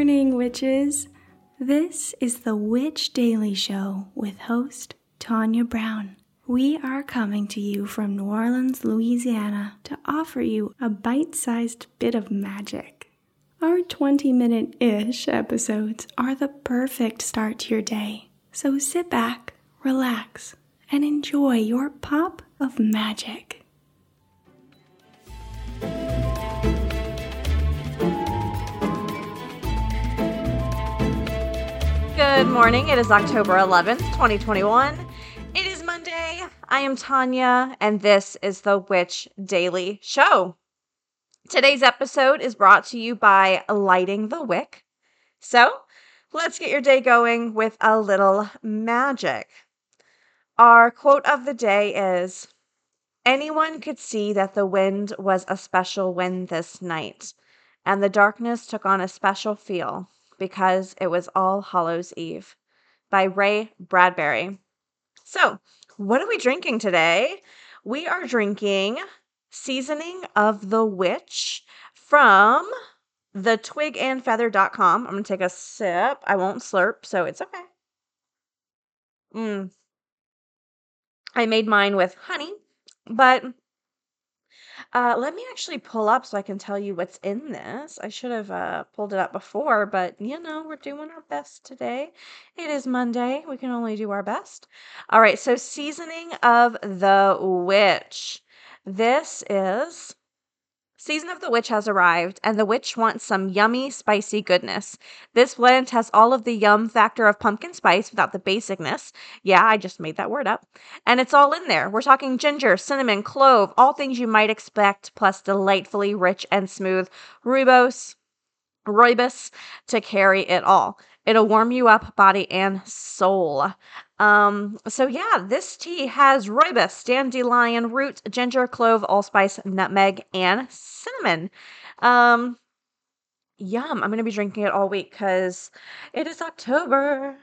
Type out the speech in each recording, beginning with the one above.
morning, witches. This is the Witch Daily Show with host Tanya Brown. We are coming to you from New Orleans, Louisiana, to offer you a bite-sized bit of magic. Our 20-minute-ish episodes are the perfect start to your day. So sit back, relax, and enjoy your pop of magic. Good morning. It is October 11th, 2021. It is Monday. I am Tanya, and this is the Witch Daily Show. Today's episode is brought to you by Lighting the Wick. So, let's get your day going with a little magic. Our quote of the day is, "Anyone could see that the wind was a special wind this night, and the darkness took on a special feel because it was All Hallows Eve," by Ray Bradbury. So, what are we drinking today? We are drinking Seasoning of the Witch from thetwigandfeather.com. I'm going to take a sip. I won't slurp, so it's okay. I made mine with honey, but let me actually pull up so I can tell you what's in this. I should have pulled it up before, but we're doing our best today. It is Monday. We can only do our best. All right, so Seasoning of the Witch. Season of the Witch has arrived, and the witch wants some yummy, spicy goodness. This blend has all of the yum factor of pumpkin spice without the basicness. Yeah, I just made that word up. And it's all in there. We're talking ginger, cinnamon, clove, all things you might expect, plus delightfully rich and smooth rooibos to carry it all. It'll warm you up, body and soul. This tea has rooibos, dandelion root, ginger, clove, allspice, nutmeg, and cinnamon. Yum. I'm going to be drinking it all week because it is October.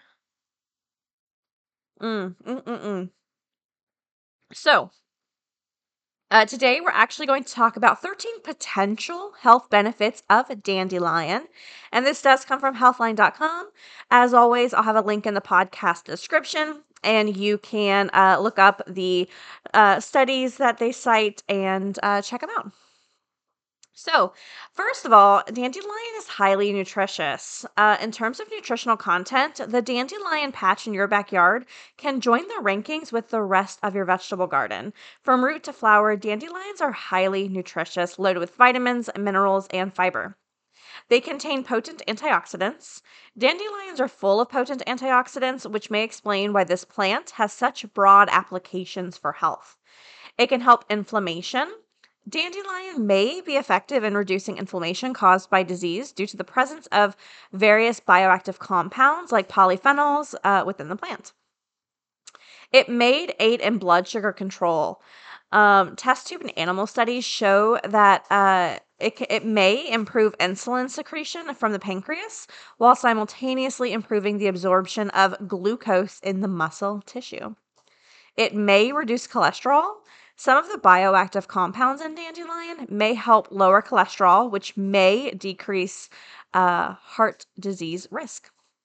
So, today, we're actually going to talk about 13 potential health benefits of dandelion. And this does come from healthline.com. As always, I'll have a link in the podcast description, and you can look up the studies that they cite and check them out. So, first of all, dandelion is highly nutritious. In terms of nutritional content, the dandelion patch in your backyard can join the rankings with the rest of your vegetable garden. From root to flower, dandelions are highly nutritious, loaded with vitamins, minerals, and fiber. They contain potent antioxidants. Dandelions are full of potent antioxidants, which may explain why this plant has such broad applications for health. It can help inflammation. Dandelion may be effective in reducing inflammation caused by disease due to the presence of various bioactive compounds like polyphenols within the plant. It may aid in blood sugar control. Test tube and animal studies show that it may improve insulin secretion from the pancreas while simultaneously improving the absorption of glucose in the muscle tissue. It may reduce cholesterol. Some of the bioactive compounds in dandelion may help lower cholesterol, which may decrease heart disease risk.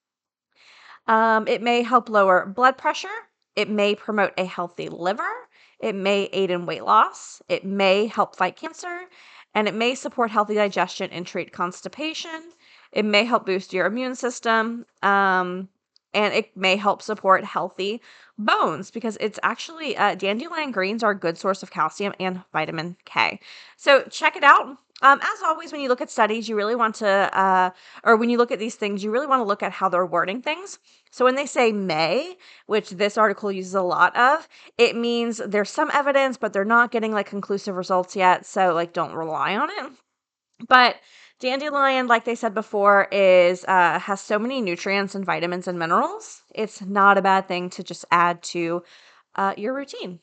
It may help lower blood pressure. It may promote a healthy liver. It may aid in weight loss. It may help fight cancer. And it may support healthy digestion and treat constipation. It may help boost your immune system. And it may help support healthy bones because it's actually dandelion greens are a good source of calcium and vitamin K. So check it out. As always, when you look at studies, you really want to, or when you look at these things, you really want to look at how they're wording things. So when they say may, which this article uses a lot of, it means there's some evidence, but they're not getting conclusive results yet. So don't rely on it. But dandelion, like they said before, has so many nutrients and vitamins and minerals. It's not a bad thing to just add to your routine.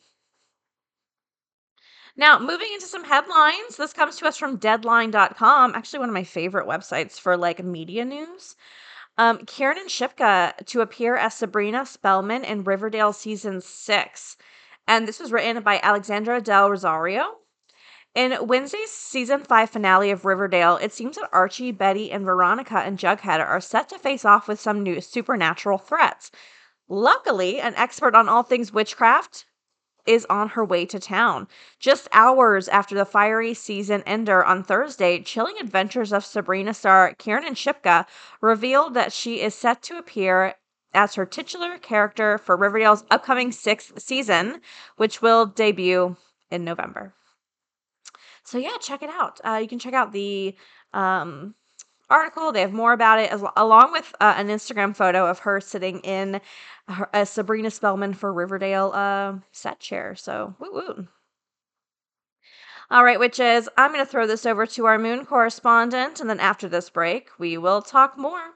Now, moving into some headlines. This comes to us from Deadline.com, actually one of my favorite websites for media news. Kiernan Shipka to appear as Sabrina Spellman in Riverdale Season 6. And this was written by Alexandra Del Rosario. In Wednesday's season 5 finale of Riverdale, it seems that Archie, Betty, and Veronica and Jughead are set to face off with some new supernatural threats. Luckily, an expert on all things witchcraft is on her way to town. Just hours after the fiery season ender on Thursday, Chilling Adventures of Sabrina star Kiernan Shipka revealed that she is set to appear as her titular character for Riverdale's upcoming 6th season, which will debut in November. So yeah, check it out. You can check out the article. They have more about it, along with an Instagram photo of her sitting in a Sabrina Spellman for Riverdale set chair. So woo woo. All right, witches, I'm going to throw this over to our moon correspondent, and then after this break, we will talk more.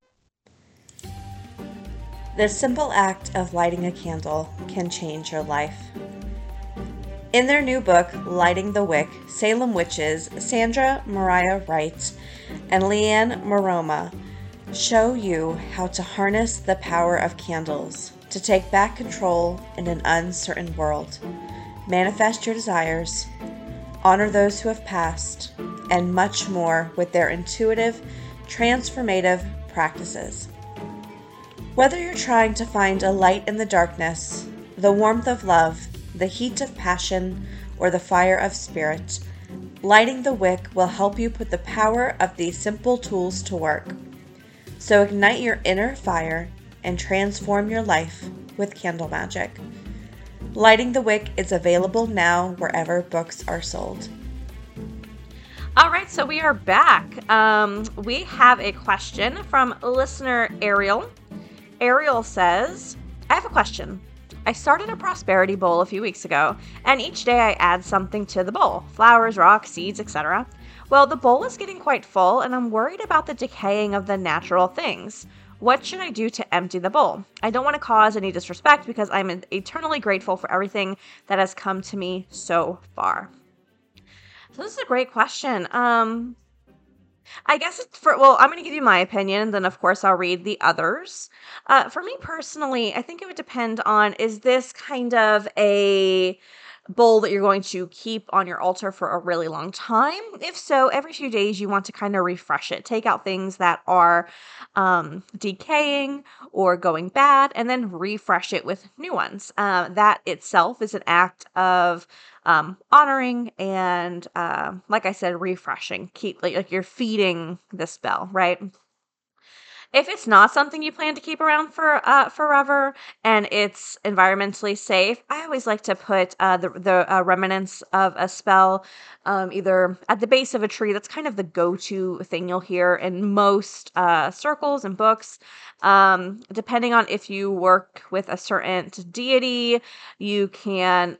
The simple act of lighting a candle can change your life. In their new book, Lighting the Wick, Salem witches Sandra Mariah Wright and Leanne Maroma show you how to harness the power of candles to take back control in an uncertain world, manifest your desires, honor those who have passed, and much more with their intuitive, transformative practices. Whether you're trying to find a light in the darkness, the warmth of love, the heat of passion, or the fire of spirit, Lighting the Wick will help you put the power of these simple tools to work. So ignite your inner fire and transform your life with candle magic. Lighting the Wick is available now wherever books are sold. All right, so we are back. We have a question from listener Ariel. Ariel says, I have a question. I started a prosperity bowl a few weeks ago, and each day I add something to the bowl, flowers, rocks, seeds, etc. Well, the bowl is getting quite full, and I'm worried about the decaying of the natural things. What should I do to empty the bowl? I don't want to cause any disrespect because I'm eternally grateful for everything that has come to me so far. So this is a great question. I guess I'm going to give you my opinion, and then of course I'll read the others. For me personally, I think it would depend on, is this kind of a bowl that you're going to keep on your altar for a really long time? If so, every few days you want to kind of refresh it. Take out things that are decaying or going bad, and then refresh it with new ones. That itself is an act of honoring and, like I said, refreshing. Keep like you're feeding the spell, right? If it's not something you plan to keep around for forever and it's environmentally safe, I always like to put the remnants of a spell either at the base of a tree. That's kind of the go-to thing you'll hear in most circles and books. Depending on if you work with a certain deity, you can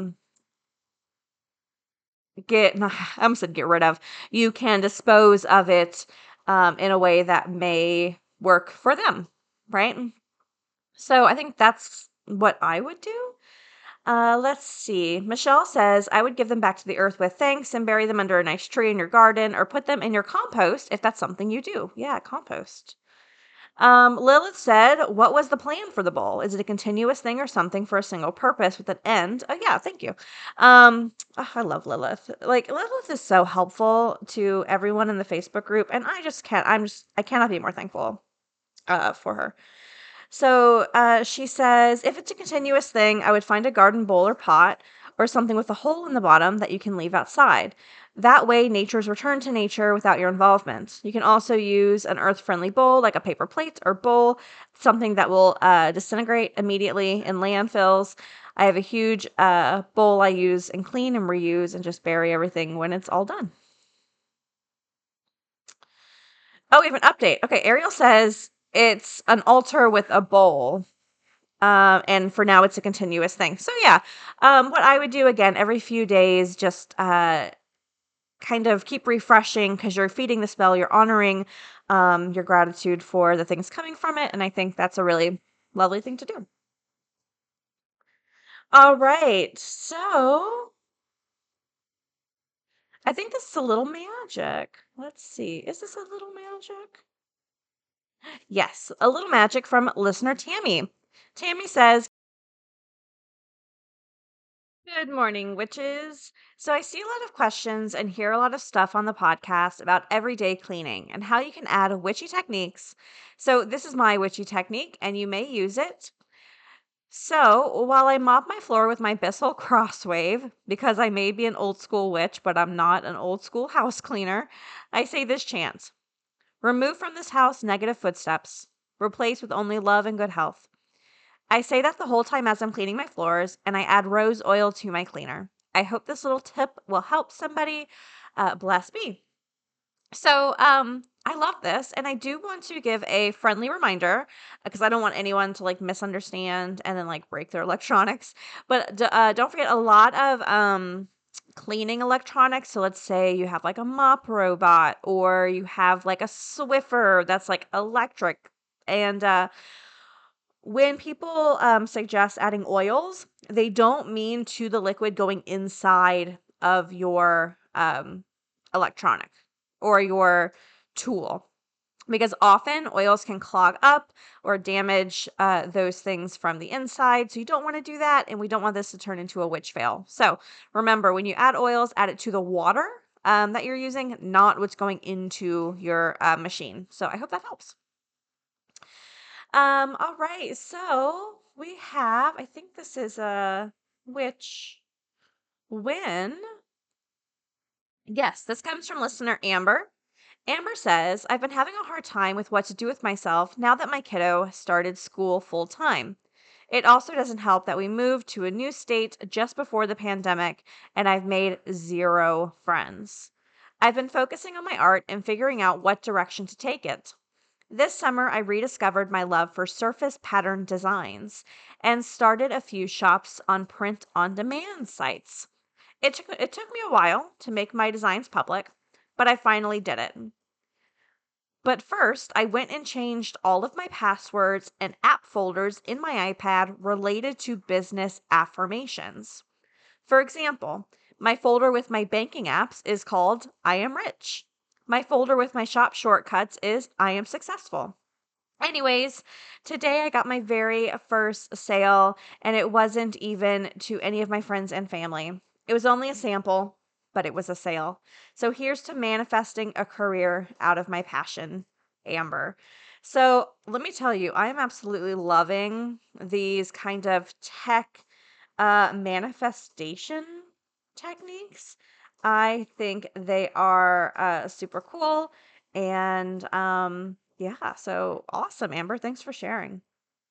I almost said get rid of. You can dispose of it in a way that may work for them, right? So I think that's what I would do. Let's see. Michelle says, I would give them back to the earth with thanks and bury them under a nice tree in your garden or put them in your compost if that's something you do. Yeah, compost. Lilith said, what was the plan for the bowl? Is it a continuous thing or something for a single purpose with an end? Oh, yeah, thank you. I love Lilith. Like, Lilith is so helpful to everyone in the Facebook group, and I cannot be more thankful for her. So she says, if it's a continuous thing, I would find a garden bowl or pot or something with a hole in the bottom that you can leave outside. That way, nature's returned to nature without your involvement. You can also use an earth-friendly bowl, like a paper plate or bowl, something that will disintegrate immediately in landfills. I have a huge bowl I use and clean and reuse and just bury everything when it's all done. Oh, we have an update. Okay, Ariel says it's an altar with a bowl. And for now, it's a continuous thing. So yeah, what I would do again every few days, just kind of keep refreshing because you're feeding the spell, you're honoring your gratitude for the things coming from it, and I think that's a really lovely thing to do. All right, so I think this is a little magic. Let's see, is this a little magic? Yes, a little magic from listener Tammy. Tammy says, Good morning, witches. So, I see a lot of questions and hear a lot of stuff on the podcast about everyday cleaning and how you can add witchy techniques. So, this is my witchy technique, and you may use it. So, while I mop my floor with my Bissell Crosswave, because I may be an old school witch, but I'm not an old school house cleaner, I say this chant: remove from this house negative footsteps, replace with only love and good health. I say that the whole time as I'm cleaning my floors, and I add rose oil to my cleaner. I hope this little tip will help somebody. Bless me. So, I love this, and I do want to give a friendly reminder because I don't want anyone to like misunderstand and then like break their electronics. But don't forget a lot of cleaning electronics. So let's say you have like a mop robot or you have like a Swiffer that's like electric, and when people suggest adding oils, they don't mean to the liquid going inside of your electronic or your tool, because often oils can clog up or damage those things from the inside. So you don't want to do that, and we don't want this to turn into a witch fail. So remember, when you add oils, add it to the water that you're using, not what's going into your machine. So I hope that helps. All right. So we have, I think this is a witch win. Yes, this comes from listener Amber. Amber says, I've been having a hard time with what to do with myself now that my kiddo started school full time. It also doesn't help that we moved to a new state just before the pandemic, and I've made zero friends. I've been focusing on my art and figuring out what direction to take it. This summer, I rediscovered my love for surface pattern designs and started a few shops on print on demand sites. It took me a while to make my designs public, but I finally did it. But first, I went and changed all of my passwords and app folders in my iPad related to business affirmations. For example, my folder with my banking apps is called I am rich. My folder with my shop shortcuts is I am successful. Anyways, today I got my very first sale, and it wasn't even to any of my friends and family. It was only a sample, but it was a sale. So here's to manifesting a career out of my passion, Amber. So let me tell you, I am absolutely loving these kind of tech manifestation techniques. I think they are super cool. And yeah, so awesome, Amber. Thanks for sharing.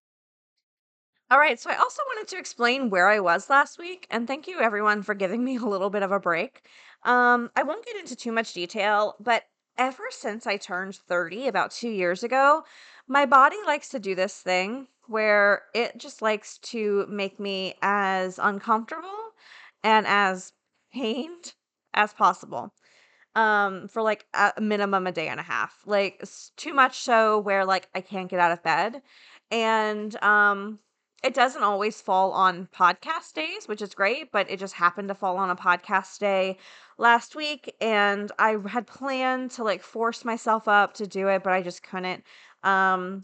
All right, so I also wanted to explain where I was last week, and thank you everyone for giving me a little bit of a break. I won't get into too much detail, but ever since I turned 30 about 2 years ago, my body likes to do this thing where it just likes to make me as uncomfortable and as pained as possible for like a minimum a day and a half. Like too much so where like I can't get out of bed. And it doesn't always fall on podcast days, which is great, but it just happened to fall on a podcast day last week, and I had planned to like force myself up to do it, but I just couldn't. Um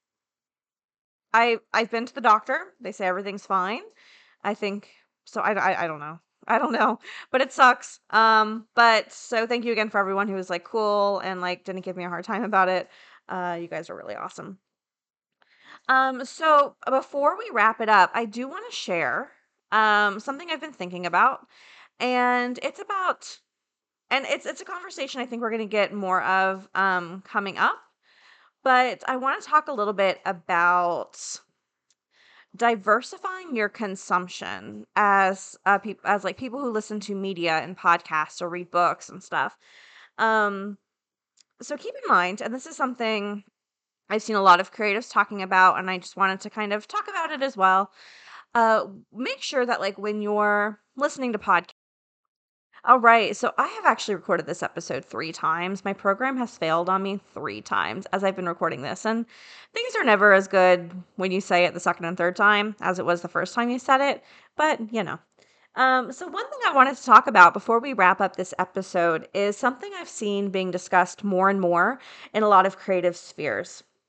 I've been to the doctor. They say everything's fine. I think so. I don't know. I don't know, but it sucks. But so thank you again for everyone who was like cool and like didn't give me a hard time about it. You guys are really awesome. So before we wrap it up, I do want to share something I've been thinking about, and it's a conversation I think we're going to get more of coming up. But I want to talk a little bit about diversifying your consumption as as like people who listen to media and podcasts or read books and stuff. Um, so keep in mind, and this is something I've seen a lot of creatives talking about, and I just wanted to kind of talk about it as well. Make sure that like when you're listening to podcasts. All right. So I have actually recorded this episode 3 times. My program has failed on me 3 times as I've been recording this. And things are never as good when you say it the second and third time as it was the first time you said it. But, you know. So one thing I wanted to talk about before we wrap up this episode is something I've seen being discussed more and more in a lot of creative spheres.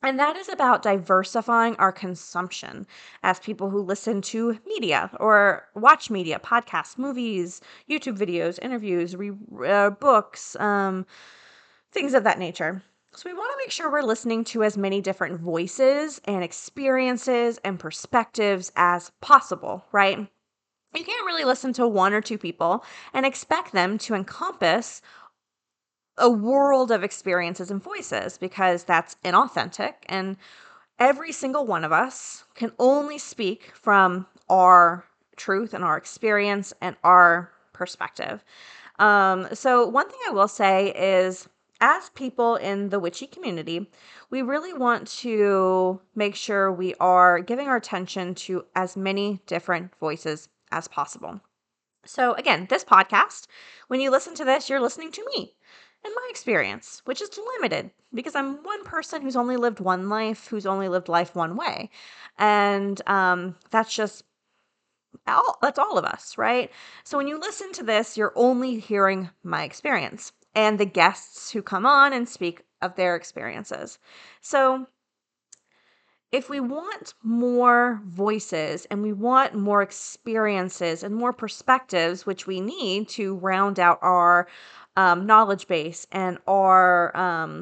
And that is about diversifying our consumption as people who listen to media or watch media, podcasts, movies, YouTube videos, interviews, books, things of that nature. So we want to make sure we're listening to as many different voices and experiences and perspectives as possible, right? You can't really listen to one or two people and expect them to encompass a world of experiences and voices because that's inauthentic. And every single one of us can only speak from our truth and our experience and our perspective. So one thing I will say is, as people in the witchy community, we really want to make sure we are giving our attention to as many different voices as possible. So again, this podcast, when you listen to this, you're listening to me and my experience, which is limited because I'm one person who's only lived one life, who's only lived life one way. And that's just that's all of us, right? So when you listen to this, you're only hearing my experience and the guests who come on and speak of their experiences. So if we want more voices and we want more experiences and more perspectives, which we need to round out our knowledge base and our,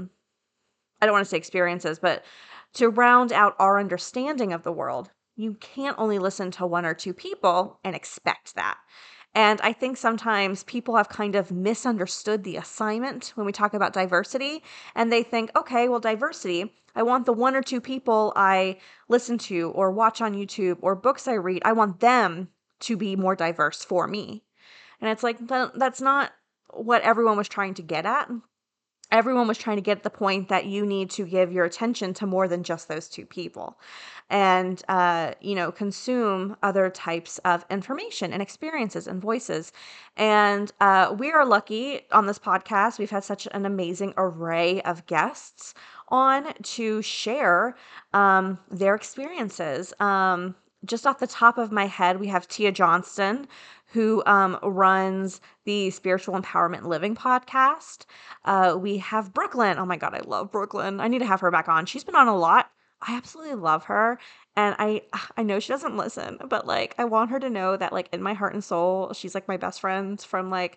I don't want to say experiences, but to round out our understanding of the world, you can't only listen to one or two people and expect that. And I think sometimes people have kind of misunderstood the assignment when we talk about diversity. And they think, okay, well, diversity, I want the one or two people I listen to or watch on YouTube or books I read, I want them to be more diverse for me. And it's like, that's not what everyone was trying to get at. Everyone was trying to get at the point that you need to give your attention to more than just those two people and, consume other types of information and experiences and voices. And we are lucky on this podcast. We've had such an amazing array of guests on to share their experiences. Just off the top of my head, we have Tia Johnston, who runs the Spiritual Empowerment Living podcast. We have Brooklyn. Oh my God, I love Brooklyn. I need to have her back on. She's been on a lot. I absolutely love her. And I know she doesn't listen, but like I want her to know that like in my heart and soul, she's like my best friend from like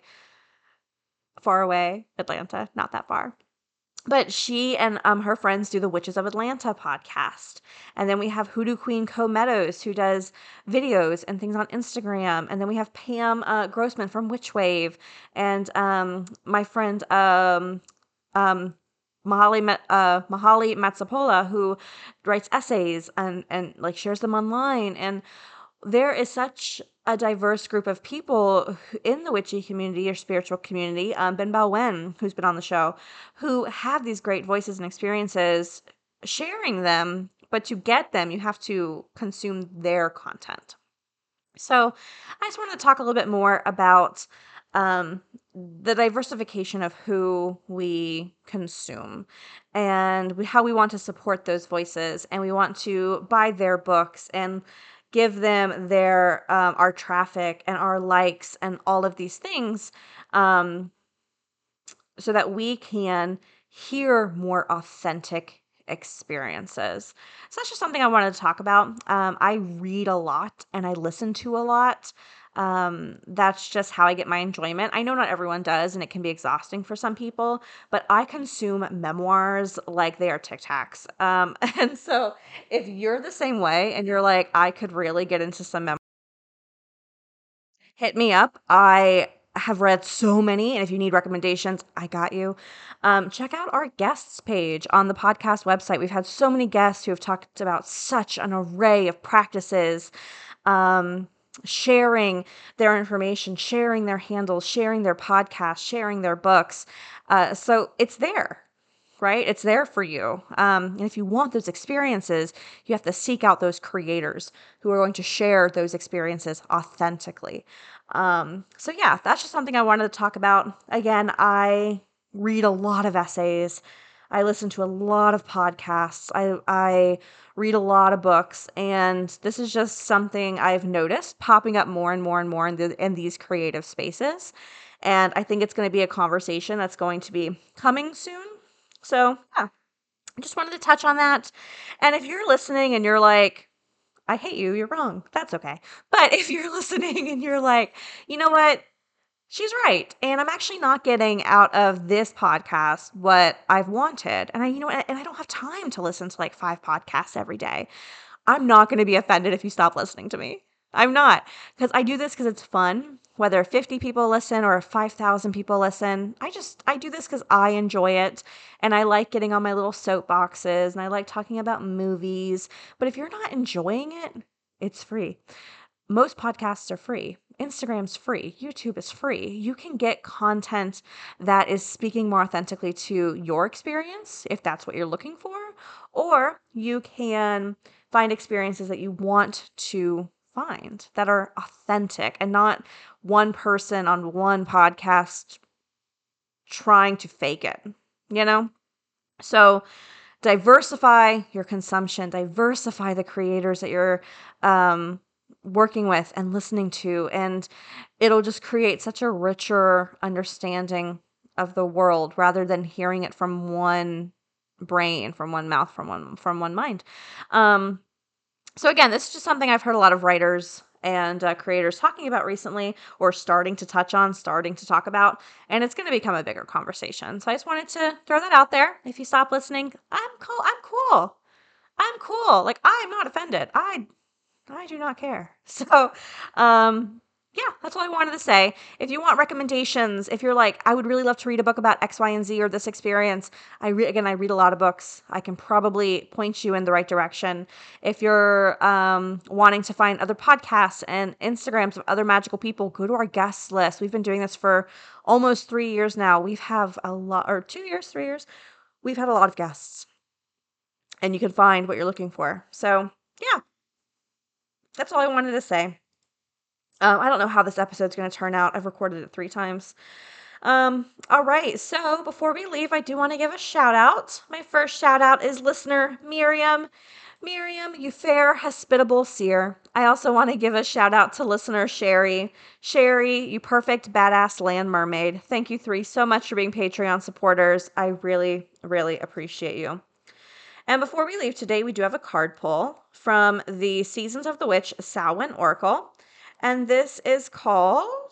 far away, Atlanta, not that far. But she and her friends do the Witches of Atlanta podcast. And then we have Hoodoo Queen Co Meadows, who does videos and things on Instagram. And then we have Pam Grossman from Witchwave. And my friend Mahali Matsapola, who writes essays and like shares them online. And there is such a diverse group of people in the witchy community or spiritual community, Ben Bao-Wen, who's been on the show, who have these great voices and experiences, sharing them, but to get them, you have to consume their content. So I just wanted to talk a little bit more about the diversification of who we consume and how we want to support those voices, and we want to buy their books and give them their our traffic and our likes and all of these things, so that we can hear more authentic experiences. So that's just something I wanted to talk about. I read a lot and I listen to a lot. That's just how I get my enjoyment. I know not everyone does, and it can be exhausting for some people, but I consume memoirs like they are Tic Tacs. And so if you're the same way and you're like, I could really get into some memoirs, hit me up. I have read so many, and if you need recommendations, I got you. Check out our guests page on the podcast website. We've had so many guests who have talked about such an array of practices, sharing their information, sharing their handles, sharing their podcasts, sharing their books. So it's there. Right? It's there for you. And if you want those experiences, you have to seek out those creators who are going to share those experiences authentically. So yeah, that's just something I wanted to talk about. Again, I read a lot of essays. I listen to a lot of podcasts. I read a lot of books, and this is just something I've noticed popping up more and more and more in these creative spaces. And I think it's going to be a conversation that's going to be coming soon. So, yeah, I just wanted to touch on that. And if you're listening and you're like, I hate you, you're wrong, that's okay. But if you're listening and you're like, you know what? She's right. And I'm actually not getting out of this podcast what I've wanted. And I don't have time to listen to like 5 podcasts every day. I'm not going to be offended if you stop listening to me. I'm not, because I do this because it's fun. Whether 50 people listen or 5,000 people listen, I do this because I enjoy it. And I like getting on my little soapboxes and I like talking about movies. But if you're not enjoying it, it's free. Most podcasts are free. Instagram's free. YouTube is free. You can get content that is speaking more authentically to your experience, if that's what you're looking for, or you can find experiences that you want to find that are authentic and not one person on one podcast trying to fake it, you know? So diversify your consumption, diversify the creators that you're working with and listening to, and it'll just create such a richer understanding of the world rather than hearing it from one brain, from one mouth, from one mind. So again, this is just something I've heard a lot of writers and creators talking about recently, or starting to talk about, and it's going to become a bigger conversation. So I just wanted to throw that out there. If you stop listening, I'm cool. Like, I'm not offended. I do not care. So, yeah, that's all I wanted to say. If you want recommendations, if you're like, I would really love to read a book about X, Y, and Z or this experience, I read a lot of books. I can probably point you in the right direction. If you're wanting to find other podcasts and Instagrams of other magical people, go to our guest list. We've been doing this for almost 3 years now. We've had a lot, or 2 years, 3 years. We've had a lot of guests, and you can find what you're looking for. So, yeah. That's all I wanted to say. I don't know how this episode's going to turn out. I've recorded it 3 times. All right. So before we leave, I do want to give a shout out. My first shout out is listener Miriam. Miriam, you fair, hospitable seer. I also want to give a shout out to listener Sherry. Sherry, you perfect, badass land mermaid. Thank you 3 so much for being Patreon supporters. I really, really appreciate you. And before we leave today, we do have a card pull from the Seasons of the Witch Samhain Oracle. And this is called,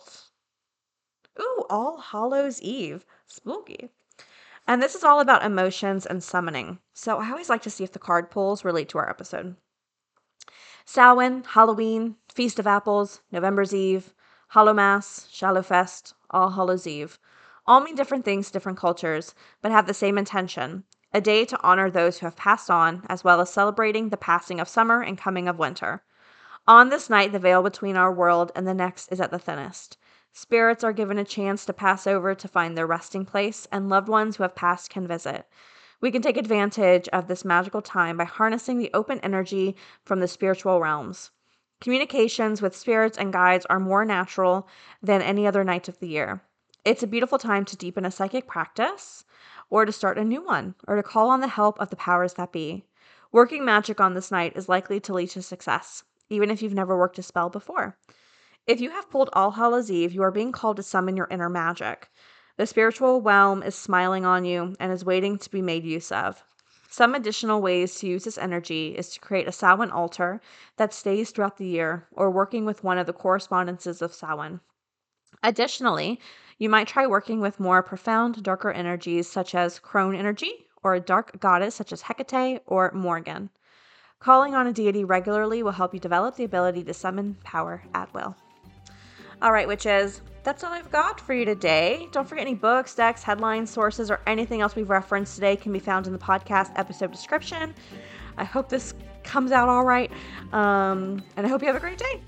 All Hallows Eve. Spooky. And this is all about emotions and summoning. So I always like to see if the card pulls relate to our episode. Samhain, Halloween, Feast of Apples, November's Eve, Hallowmass, Shallowfest, All Hallows Eve. All mean different things to different cultures, but have the same intention. A day to honor those who have passed on, as well as celebrating the passing of summer and coming of winter. On this night, the veil between our world and the next is at the thinnest. Spirits are given a chance to pass over to find their resting place, and loved ones who have passed can visit. We can take advantage of this magical time by harnessing the open energy from the spiritual realms. Communications with spirits and guides are more natural than any other night of the year. It's a beautiful time to deepen a psychic practice, or to start a new one, or to call on the help of the powers that be. Working magic on this night is likely to lead to success, even if you've never worked a spell before. If you have pulled All Hallows Eve, you are being called to summon your inner magic. The spiritual realm is smiling on you and is waiting to be made use of. Some additional ways to use this energy is to create a Samhain altar that stays throughout the year, or working with one of the correspondences of Samhain. Additionally, you might try working with more profound, darker energies such as crone energy, or a dark goddess such as Hecate or Morgan. Calling on a deity regularly will help you develop the ability to summon power at will. All right, witches, that's all I've got for you today. Don't forget, any books, decks, headlines, sources, or anything else we've referenced today can be found in the podcast episode description. I hope this comes out all right, and I hope you have a great day.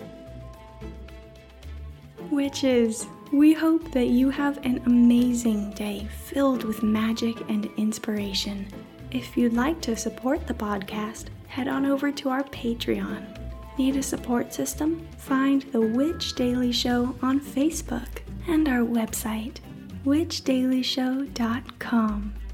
Witches, we hope that you have an amazing day filled with magic and inspiration. If you'd like to support the podcast, head on over to our Patreon. Need a support system? Find The Witch Daily Show on Facebook and our website, witchdailyshow.com.